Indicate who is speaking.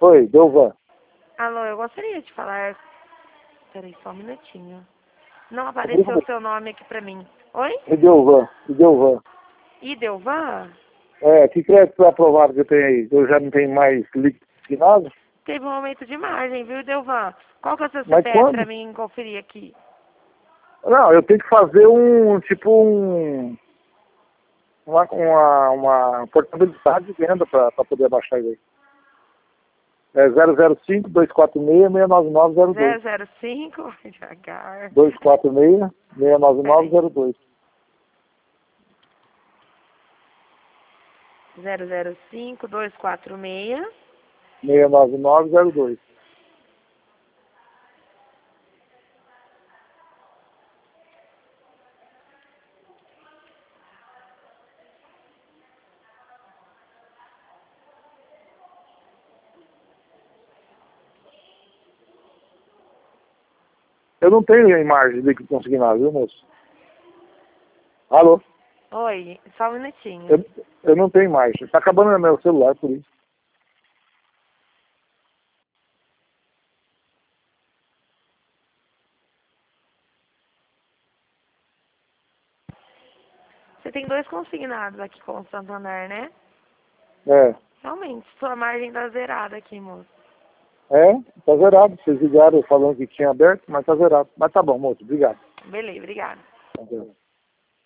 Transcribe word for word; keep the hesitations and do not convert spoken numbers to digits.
Speaker 1: Oi, Delvan.
Speaker 2: Alô, eu gostaria de falar... Peraí, só um minutinho. Não apareceu o seu nome aqui pra mim. Oi?
Speaker 1: Delvan, Delvan.
Speaker 2: Idelvan?
Speaker 1: É, que crédito aprovado que eu tenho aí? Eu já não tenho mais líquido destinado?
Speaker 2: Teve um aumento de margem, viu, Idelvan? Qual que é o seu
Speaker 1: Mas
Speaker 2: C P F
Speaker 1: quando?
Speaker 2: pra mim conferir aqui?
Speaker 1: Não, eu tenho que fazer um, tipo um... Uma, uma, uma portabilidade de venda para poder abaixar isso aí. É zero zero cinco, dois quatro seis, seis nove nove zero dois.
Speaker 2: zero zero cinco, devagar.
Speaker 1: dois quatro seis, seis nove nove zero dois.
Speaker 2: zero zero cinco, dois quatro seis.
Speaker 1: seis nove nove zero dois. Eu não tenho imagem de líquido consignado, viu, moço? Alô?
Speaker 2: Oi, só um minutinho.
Speaker 1: Eu, eu não tenho imagem. Está acabando no meu celular, por isso.
Speaker 2: Você tem dois consignados aqui com o Santander, né?
Speaker 1: É.
Speaker 2: Realmente, sua margem tá zerada aqui, moço.
Speaker 1: É, tá zerado. Vocês ligaram falando que tinha aberto, mas tá zerado. Mas tá bom, moço. Obrigado.
Speaker 2: Beleza, obrigada.
Speaker 1: Tá zerado.